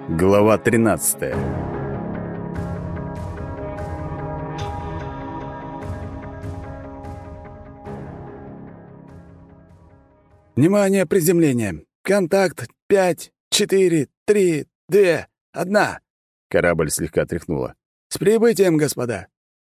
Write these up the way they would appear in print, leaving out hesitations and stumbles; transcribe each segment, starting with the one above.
Глава 13. Внимание, приземление! Контакт 5, 4, 3, 2, 1. Корабль слегка тряхнуло. С прибытием, господа!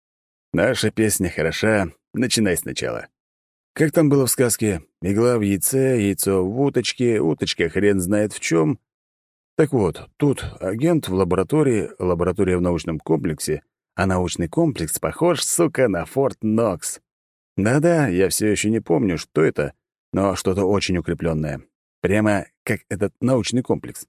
Наша песня хороша. Начинай сначала. Как там было в сказке? Игла в яйце, яйцо в уточке, уточка хрен знает в чем. Так вот, тут агент в лаборатории, лаборатория в научном комплексе, а научный комплекс похож, сука, на Форт Нокс. Да-да, я все еще не помню, что это, но что-то очень укрепленное. Прямо как этот научный комплекс.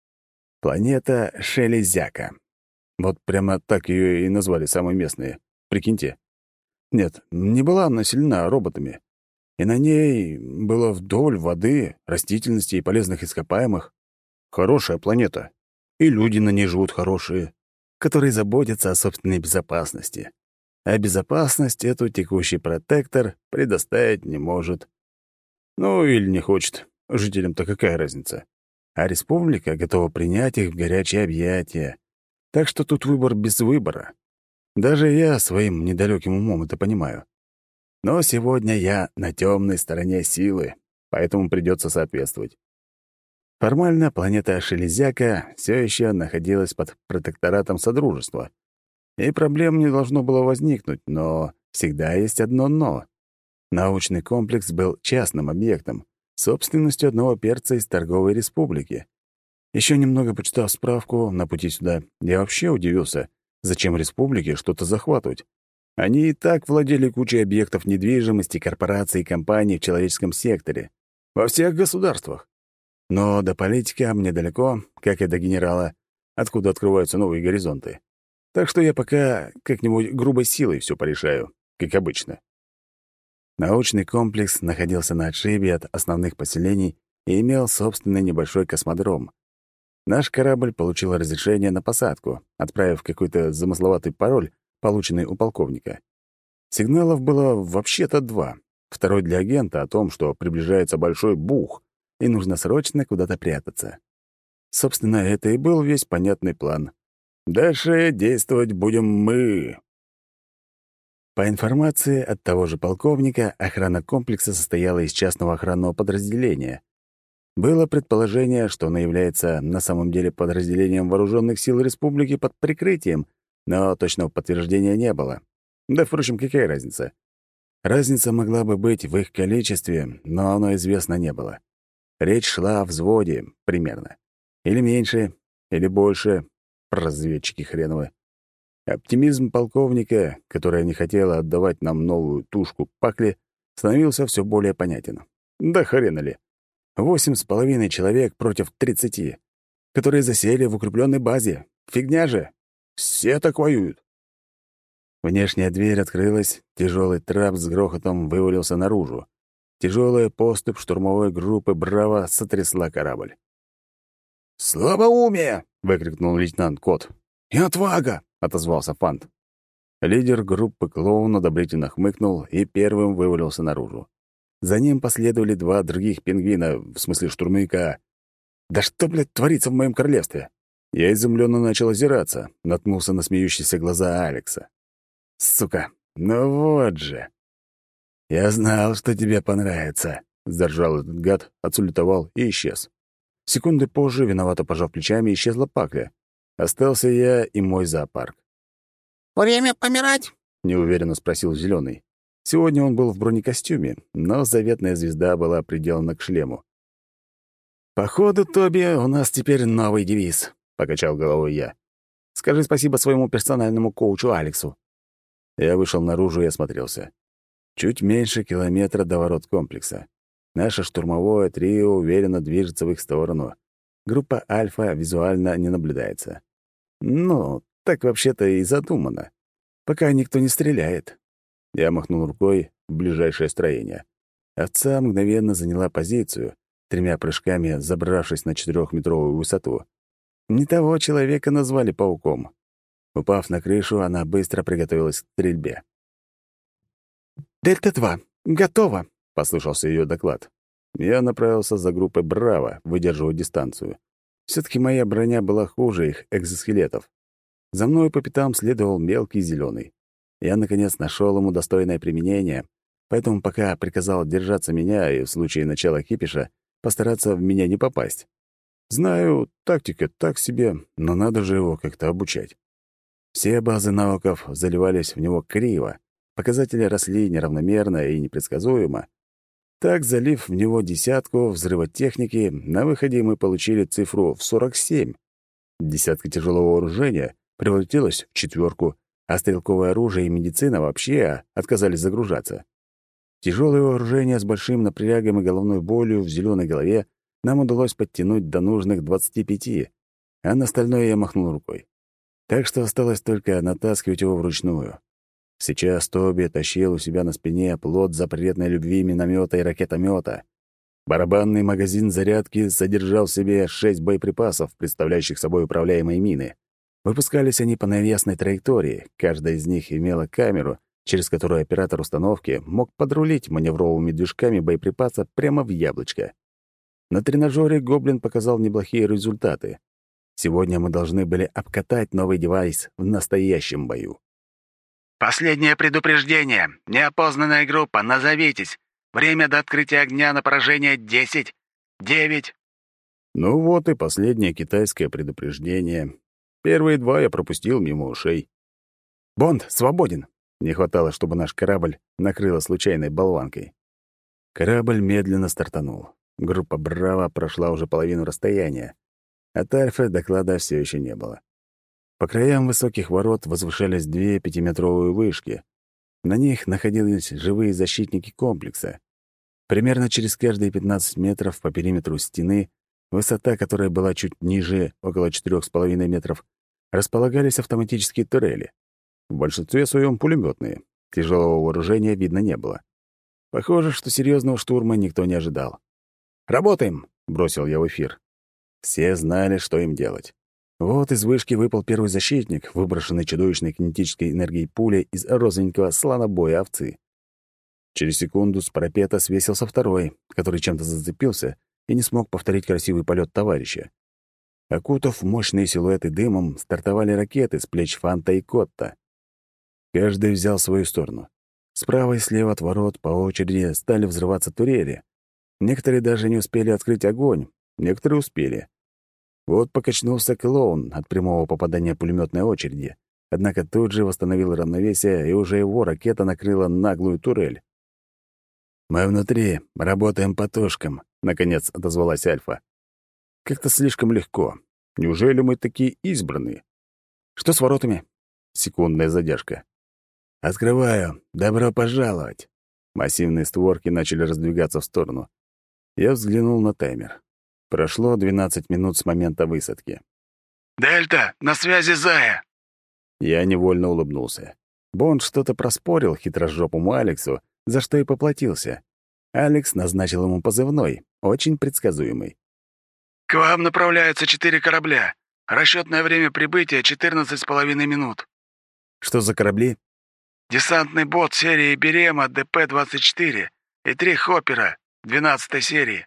Планета Шелезяка. Вот прямо так ее и назвали самые местные. Прикиньте. Нет, не была населена роботами. И на ней было вдоволь воды, растительности и полезных ископаемых. Хорошая планета. И люди на ней живут хорошие, которые заботятся о собственной безопасности. А безопасность эту текущий протектор предоставить не может. Ну, или не хочет. Жителям-то какая разница? А республика готова принять их в горячее объятия. Так что тут выбор без выбора. Даже я своим недалеким умом это понимаю. Но сегодня я на темной стороне силы, поэтому придется соответствовать. Формально планета Шелезяка все еще находилась под протекторатом Содружества, и проблем не должно было возникнуть, но всегда есть одно «но». Научный комплекс был частным объектом, собственностью одного перца из торговой республики. Еще немного почитав справку на пути сюда, я вообще удивился, зачем республике что-то захватывать. Они и так владели кучей объектов недвижимости, корпораций и компаний в человеческом секторе. Во всех государствах. Но до политика мне далеко, как и до генерала, откуда открываются новые горизонты. Так что я пока как-нибудь грубой силой все порешаю, как обычно. Научный комплекс находился на отшибе от основных поселений и имел собственный небольшой космодром. Наш корабль получил разрешение на посадку, отправив какой-то замысловатый пароль, полученный у полковника. Сигналов было вообще-то 2. Второй для агента о том, что приближается большой бух, и нужно срочно куда-то прятаться. Собственно, это и был весь понятный план. Дальше действовать будем мы. По информации от того же полковника, охрана комплекса состояла из частного охранного подразделения. Было предположение, что оно является на самом деле подразделением вооруженных сил республики под прикрытием, но точного подтверждения не было. Да, впрочем, какая разница? Разница могла бы быть в их количестве, но оно известно не было. Речь шла о взводе, примерно. Или меньше, или больше. Разведчики хреновы. Оптимизм полковника, который не хотела отдавать нам новую тушку пакли, становился все более понятен. Да хрена ли. 8,5 человек против 30, которые засели в укрепленной базе. Фигня же. Все так воюют. Внешняя дверь открылась, тяжелый трап с грохотом вывалился наружу. Тяжелая поступь штурмовой группы «Браво» сотрясла корабль. «Слабоумие!» — выкрикнул лейтенант Кот. «И отвага!» — отозвался Фант. Лидер группы «Клоун» одобрительно хмыкнул и первым вывалился наружу. За ним последовали 2 других пингвина, в смысле штурмовика. «Да что, блядь, творится в моем королевстве?» Я изумленно начал озираться, наткнулся на смеющиеся глаза Алекса. «Сука, ну вот же!» «Я знал, что тебе понравится», — заржал этот гад, отсулетовал и исчез. Секунды позже, виновато пожав плечами, исчезла Пакля. Остался я и мой зоопарк. «Время помирать?» — неуверенно спросил Зеленый. Сегодня он был в бронекостюме, но заветная звезда была приделана к шлему. «Походу, Тоби, у нас теперь новый девиз», — покачал головой я. «Скажи спасибо своему персональному коучу Алексу». Я вышел наружу и осмотрелся. Чуть меньше километра до ворот комплекса. Наше штурмовое трио уверенно движется в их сторону. Группа «Альфа» визуально не наблюдается. Ну, так вообще-то и задумано. Пока никто не стреляет. Я махнул рукой в ближайшее строение. Овца мгновенно заняла позицию, 3 прыжками забравшись на 4-метровую высоту. Не того человека назвали пауком. Упав на крышу, она быстро приготовилась к стрельбе. «Дельта-2, готово!» — послышался ее доклад. Я направился за группой «Браво», выдерживая дистанцию. Все-таки моя броня была хуже их экзоскелетов. За мной по пятам следовал мелкий зеленый. Я, наконец, нашел ему достойное применение, поэтому пока приказал держаться меня и в случае начала кипиша постараться в меня не попасть. Знаю, тактика так себе, но надо же его как-то обучать. Все базы навыков заливались в него криво, показатели росли неравномерно и непредсказуемо. Так, залив в него 10 взрывотехники, на выходе мы получили цифру в 47. Десятка тяжелого вооружения превратилась в 4, а стрелковое оружие и медицина вообще отказались загружаться. Тяжелое вооружение с большим напрягом и головной болью в зеленой голове нам удалось подтянуть до нужных 25, а на остальное я махнул рукой. Так что осталось только натаскивать его вручную. Сейчас Тоби тащил у себя на спине плод запретной любви миномета и ракетомета. Барабанный магазин зарядки содержал в себе 6 боеприпасов, представляющих собой управляемые мины. Выпускались они по навесной траектории, каждая из них имела камеру, через которую оператор установки мог подрулить маневровыми движками боеприпаса прямо в яблочко. На тренажёре Гоблин показал неплохие результаты. Сегодня мы должны были обкатать новый девайс в настоящем бою. «Последнее предупреждение. Неопознанная группа. Назовитесь. Время до открытия огня на поражение 10, 9». Ну вот и последнее китайское предупреждение. Первые 2 я пропустил мимо ушей. «Бонд свободен!» Не хватало, чтобы наш корабль накрыло случайной болванкой. Корабль медленно стартанул. Группа «Браво» прошла уже половину расстояния. От Альфы доклада все еще не было. По краям высоких ворот возвышались 2 5-метровые вышки. На них находились живые защитники комплекса. Примерно через каждые 15 метров по периметру стены, высота которой была чуть ниже, около 4,5 метров, располагались автоматические турели. В большинстве своем пулеметные. Тяжелого вооружения видно не было. Похоже, что серьезного штурма никто не ожидал. «Работаем!» — бросил я в эфир. Все знали, что им делать. Вот из вышки выпал первый защитник, выброшенный чудовищной кинетической энергией пули из розовенького слонобоя овцы. Через секунду с парапета свесился второй, который чем-то зацепился и не смог повторить красивый полет товарища. Окутав мощные силуэты дымом, стартовали ракеты с плеч Фанта и Котта. Каждый взял свою сторону. Справа и слева от ворот по очереди стали взрываться турели. Некоторые даже не успели открыть огонь, некоторые успели. Вот покачнулся клоун от прямого попадания пулеметной очереди, однако тут же восстановил равновесие, и уже его ракета накрыла наглую турель. «Мы внутри, работаем по тушкам», — наконец отозвалась Альфа. «Как-то слишком легко. Неужели мы такие избранные?» «Что с воротами?» Секундная задержка. «Открываю. Добро пожаловать!» Массивные створки начали раздвигаться в сторону. Я взглянул на таймер. Прошло 12 минут с момента высадки. «Дельта, на связи Зая!» Я невольно улыбнулся. Бонд что-то проспорил хитрожопому Алексу, за что и поплатился. Алекс назначил ему позывной, очень предсказуемый. «К вам направляются 4 корабля. Расчетное время прибытия 14,5 минут. Что за корабли? Десантный бот серии Берема ДП-24 и 3 хоппера 12 серии».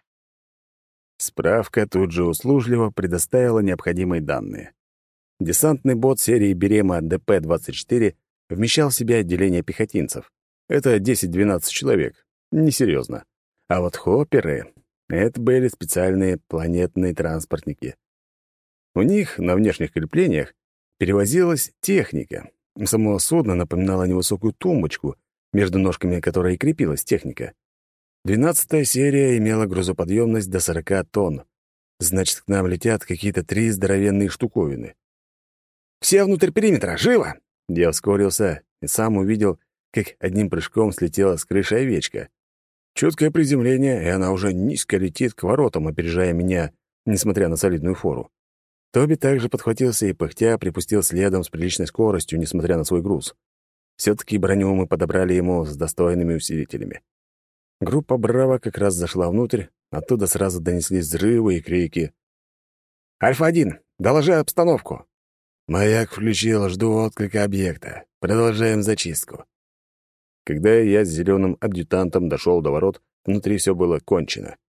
Справка тут же услужливо предоставила необходимые данные. Десантный бот серии Берема ДП-24 вмещал в себя отделение пехотинцев. Это 10-12 человек. Несерьезно. А вот хопперы — это были специальные планетные транспортники. У них на внешних креплениях перевозилась техника. Само судно напоминало невысокую тумбочку, между ножками которой и крепилась техника. 12-я серия имела грузоподъемность до 40 тонн. Значит, к нам летят какие-то 3 здоровенные штуковины. «Все внутрь периметра! Живо!» Я ускорился и сам увидел, как одним прыжком слетела с крыши овечка. Чуткое приземление, и она уже низко летит к воротам, опережая меня, несмотря на солидную фору. Тоби также подхватился и, пыхтя, припустил следом с приличной скоростью, несмотря на свой груз. Все-таки броню мы подобрали ему с достойными усилителями. Группа «Браво» как раз зашла внутрь, оттуда сразу донеслись взрывы и крики. «Альфа-1, доложи обстановку!» «Маяк включил, жду отклика объекта. Продолжаем зачистку». Когда я с зеленым адъютантом дошел до ворот, внутри все было кончено.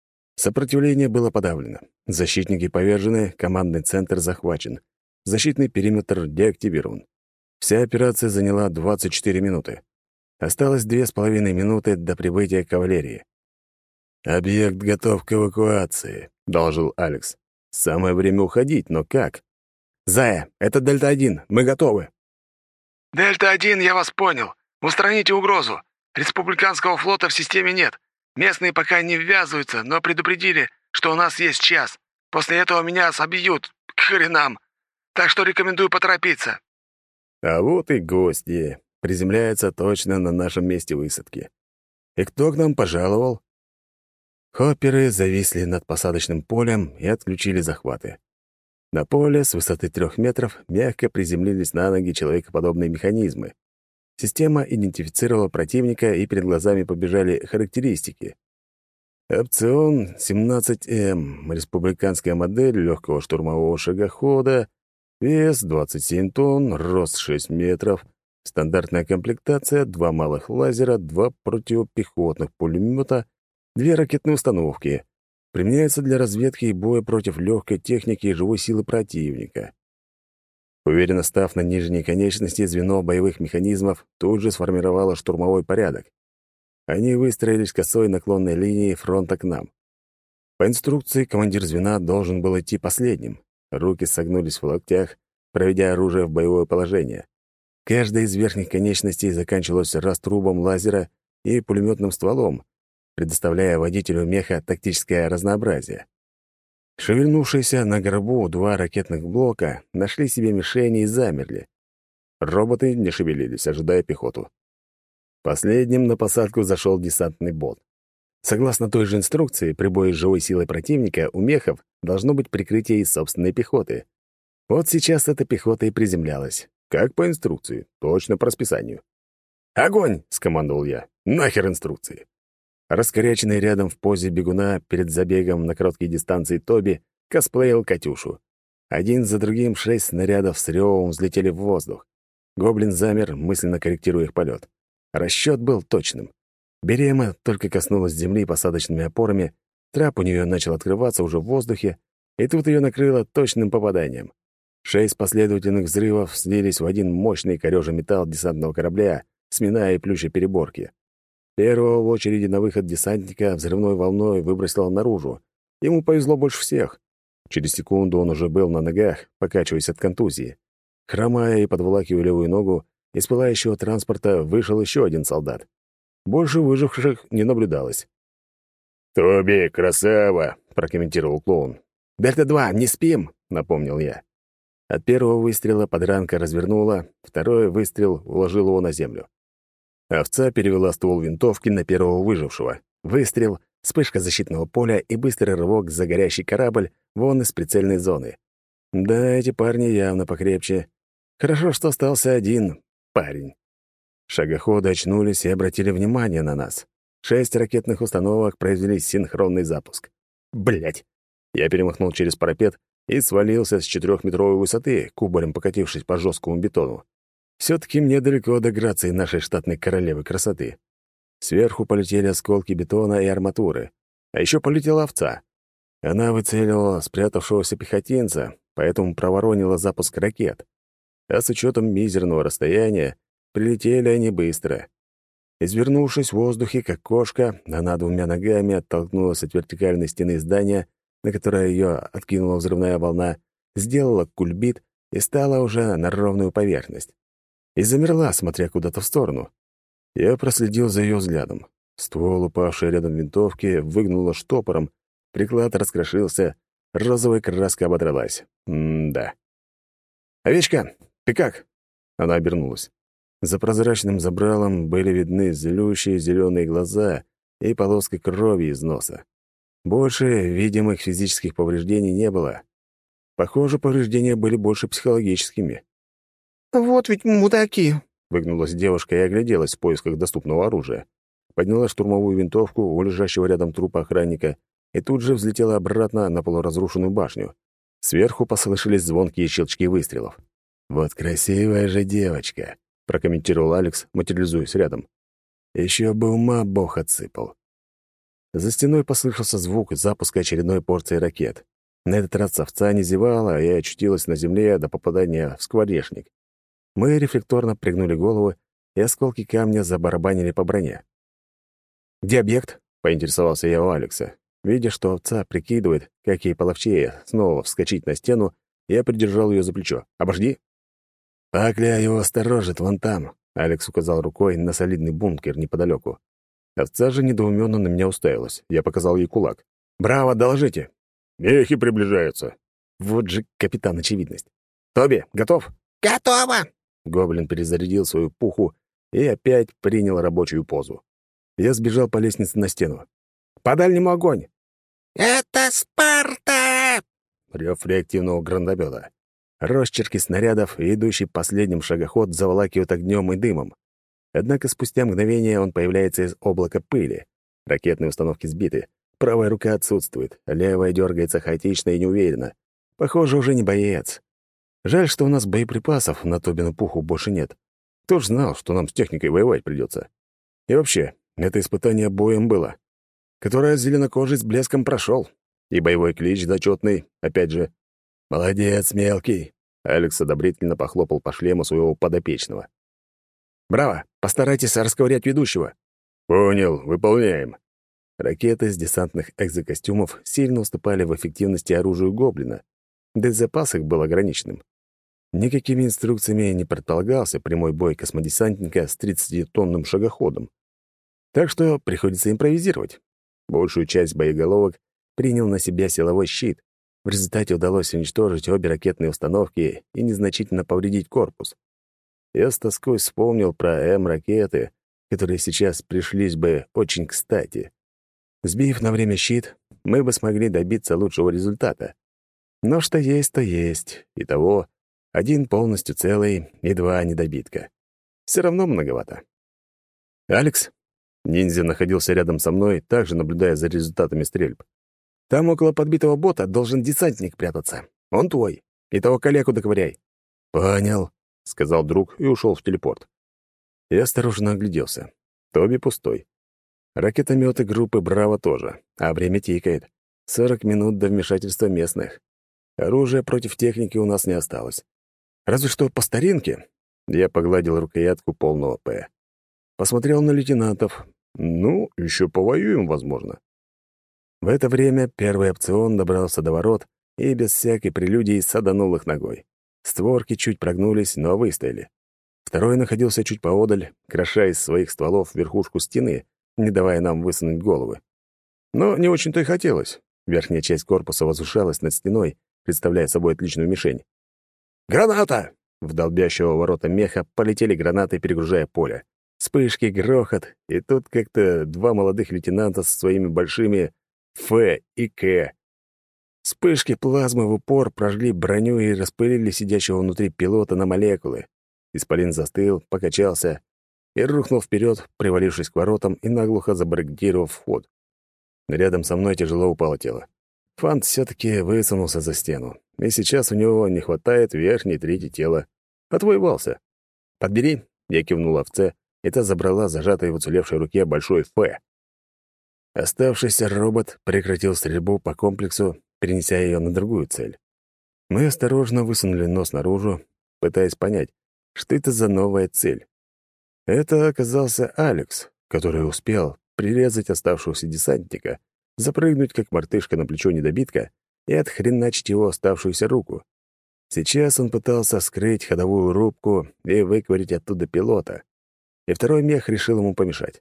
Сопротивление было подавлено. Защитники повержены, командный центр захвачен. Защитный периметр деактивирован. Вся операция заняла 24 минуты. Осталось 2,5 минуты до прибытия кавалерии. «Объект готов к эвакуации», — доложил Алекс. «Самое время уходить, но как?» «Зая, это Дельта-1, мы готовы». «Дельта-1, я вас понял. Устраните угрозу. Республиканского флота в системе нет. Местные пока не ввязываются, но предупредили, что у нас есть час. После этого меня собьют, к хренам. Так что рекомендую поторопиться». А вот и гости. Приземляются точно на нашем месте высадки. И кто к нам пожаловал? Хопперы зависли над посадочным полем и отключили захваты. На поле с высоты 3 метров мягко приземлились на ноги человекоподобные механизмы. Система идентифицировала противника, и перед глазами побежали характеристики. Опцион 17М, республиканская модель легкого штурмового шагохода, вес 27 тонн, рост 6 метров, стандартная комплектация, 2 малых лазера, 2 противопехотных пулемета, 2 ракетные установки. Применяется для разведки и боя против легкой техники и живой силы противника. Уверенно став на нижней конечности, звено боевых механизмов тут же сформировало штурмовой порядок. Они выстроились косой наклонной линией фронта к нам. По инструкции командир звена должен был идти последним. Руки согнулись в локтях, проведя оружие в боевое положение. Каждая из верхних конечностей заканчивалась раструбом лазера и пулеметным стволом, предоставляя водителю меха тактическое разнообразие. Шевельнувшиеся на горбу 2 ракетных блока нашли себе мишени и замерли. Роботы не шевелились, ожидая пехоту. Последним на посадку зашел десантный бот. Согласно той же инструкции, при бою с живой силой противника у мехов должно быть прикрытие из собственной пехоты. Вот сейчас эта пехота и приземлялась. Как по инструкции, точно по расписанию. «Огонь!» — скомандовал я. «Нахер инструкции!» Раскоряченный рядом в позе бегуна перед забегом на короткие дистанции Тоби косплеил «Катюшу». Один за другим 6 снарядов с ревом взлетели в воздух. Гоблин замер, мысленно корректируя их полет. Расчет был точным. Берема только коснулась земли посадочными опорами, трап у нее начал открываться уже в воздухе, и тут ее накрыло точным попаданием. 6 последовательных взрывов слились в один мощный корёжа-металл десантного корабля, сминая и плюща переборки. Первого в очереди на выход десантника взрывной волной выбросило наружу. Ему повезло больше всех. Через секунду он уже был на ногах, покачиваясь от контузии. Хромая и подволакивая левую ногу, из пылающего транспорта вышел еще один солдат. Больше выживших не наблюдалось. «Тоби, красава!» — прокомментировал клоун. «Дельта-2, не спим!» — напомнил я. От первого выстрела подранка развернула, второй выстрел уложил его на землю. Овца перевела ствол винтовки на первого выжившего. Выстрел, вспышка защитного поля и быстрый рывок за горящий корабль вон из прицельной зоны. Да, эти парни явно покрепче. Хорошо, что остался один парень. Шагоходы очнулись и обратили внимание на нас. 6 ракетных установок произвели синхронный запуск. Блять! Я перемахнул через парапет и свалился с 4-метровой высоты, кубарем покатившись по жесткому бетону. Все-таки мне далеко до грации нашей штатной королевы красоты. Сверху полетели осколки бетона и арматуры. А еще полетела овца. Она выцеливала спрятавшегося пехотинца, поэтому проворонила запуск ракет. А с учетом мизерного расстояния, прилетели они быстро. Извернувшись в воздухе, как кошка, она 2 ногами оттолкнулась от вертикальной стены здания, на которое ее откинула взрывная волна, сделала кульбит и стала уже на ровную поверхность. И замерла, смотря куда-то в сторону. Я проследил за ее взглядом. Ствол, упавший рядом винтовки, выгнуло штопором, приклад раскрошился, розовая краска ободралась. М-да. «Овечка, ты как?» Она обернулась. За прозрачным забралом были видны злющие зеленые глаза и полоска крови из носа. Больше видимых физических повреждений не было. Похоже, повреждения были больше психологическими. «Вот ведь мудаки!» — выгнулась девушка и огляделась в поисках доступного оружия. Подняла штурмовую винтовку у лежащего рядом трупа охранника и тут же взлетела обратно на полуразрушенную башню. Сверху послышались звонкие щелчки выстрелов. «Вот красивая же девочка!» — прокомментировал Алекс, материализуясь рядом. «Еще бы ума Бог отсыпал». За стеной послышался звук запуска очередной порции ракет. На этот раз овца не зевала и очутилась на земле до попадания в скворечник. Мы рефлекторно пригнули головы, и осколки камня забарабанили по броне. «Где объект?» — поинтересовался я у Алекса. Видя, что овца прикидывает, как ей половчее снова вскочить на стену, я придержал ее за плечо. «Обожди!» «Пакля его сторожит вон там», — Алекс указал рукой на солидный бункер неподалеку. Овца же недоуменно на меня уставилась. Я показал ей кулак. «Браво, доложите!» «Мехи приближаются!» Вот же капитан очевидность. «Тоби, готов?» «Готово!» Гоблин перезарядил свою пуху и опять принял рабочую позу. Я сбежал по лестнице на стену. «По дальнему огонь!» «Это Спарта!» Рев реактивного гранатомета. Росчерки снарядов и идущий последним шагоход заволакивают огнем и дымом. Однако спустя мгновение он появляется из облака пыли. Ракетные установки сбиты. Правая рука отсутствует, левая дергается хаотично и неуверенно. Похоже, уже не боец. Жаль, что у нас боеприпасов на Тобину пуху больше нет. Кто ж знал, что нам с техникой воевать придется? И вообще, это испытание боем было, которое зеленокожий с блеском прошел. И боевой клич зачетный, опять же. «Молодец, мелкий!» Алекс одобрительно похлопал по шлему своего подопечного. «Браво! Постарайтесь расковырять ведущего!» «Понял, выполняем!» Ракеты с десантных экзокостюмов сильно уступали в эффективности оружию гоблина, да и запас их был ограниченным. Никакими инструкциями не предполагался прямой бой космодесантника с 30-тонным шагоходом. Так что приходится импровизировать. Большую часть боеголовок принял на себя силовой щит. В результате удалось уничтожить обе ракетные установки и незначительно повредить корпус. Я с тоской вспомнил про М-ракеты, которые сейчас пришлись бы очень кстати. Сбив на время щит, мы бы смогли добиться лучшего результата. Но что есть, то есть. Итого, один полностью целый и два недобитка. Все равно многовато. «Алекс?» Ниндзя находился рядом со мной, также наблюдая за результатами стрельб. «Там около подбитого бота должен десантник прятаться. Он твой. И того калеку доковыряй». «Понял», — сказал друг и ушел в телепорт. Я осторожно огляделся. Тоби пустой. Ракетометы группы «Браво» тоже, а время тикает. 40 минут до вмешательства местных. Оружия против техники у нас не осталось. Разве что по старинке. Я погладил рукоятку полного «П». Посмотрел на лейтенантов. Ну, еще повоюем, возможно. В это время первый опцион добрался до ворот и без всякой прелюдии саданул их ногой. Створки чуть прогнулись, но выстояли. Второй находился чуть поодаль, кроша из своих стволов верхушку стены, не давая нам высунуть головы. Но не очень-то и хотелось. Верхняя часть корпуса возвышалась над стеной, представляя собой отличную мишень. «Граната!» В долбящего ворота меха полетели гранаты, перегружая поле. Вспышки, грохот, и тут как-то два молодых лейтенанта со своими большими «Ф» и «К». Вспышки плазмы в упор прожгли броню и распылили сидящего внутри пилота на молекулы. Исполин застыл, покачался и рухнул вперед, привалившись к воротам и наглухо забаррикадировав вход. Рядом со мной тяжело упало тело. Фант все-таки высунулся за стену, и сейчас у него не хватает верхней трети тела. Отвоевался. «Подбери», — я кивнул овце, и та забрала зажатой в уцелевшей руке большой «Ф». Оставшийся робот прекратил стрельбу по комплексу, перенеся ее на другую цель. Мы осторожно высунули нос наружу, пытаясь понять, что это за новая цель. Это оказался Алекс, который успел прирезать оставшегося десантника, запрыгнуть как мартышка на плечо недобитка и отхреначить его оставшуюся руку. Сейчас он пытался скрыть ходовую рубку и выковырять оттуда пилота, и второй мех решил ему помешать.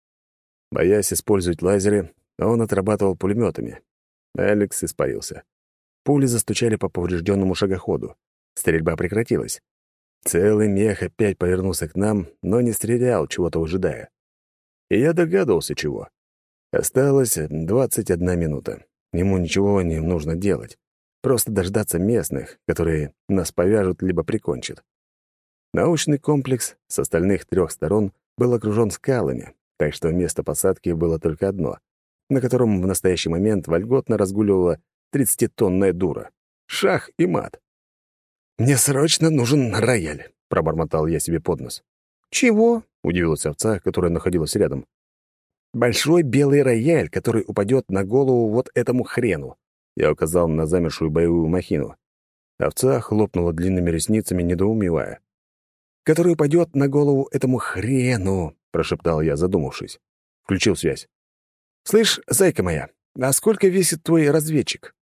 Боясь использовать лазеры, он отрабатывал пулеметами. Алекс испарился. Пули застучали по поврежденному шагоходу. Стрельба прекратилась. Целый мех опять повернулся к нам, но не стрелял, чего-то ожидая. И я догадывался, чего. Осталось 21 минута. Ему ничего не нужно делать. Просто дождаться местных, которые нас повяжут либо прикончат. Научный комплекс с остальных 3 сторон был окружен скалами, так что место посадки было только одно, на котором в настоящий момент вольготно разгуливала 30-тонная дура. Шах и мат. «Мне срочно нужен рояль», — пробормотал я себе под нос. «Чего?» — удивилась овца, которая находилась рядом. Большой белый рояль, который упадет на голову вот этому хрену. Я указал на замершую боевую махину. Овца хлопнула длинными ресницами, недоумевая. «Который упадет на голову этому хрену», — прошептал я, задумавшись. Включил связь. «Слышь, зайка моя, а сколько весит твой разведчик?»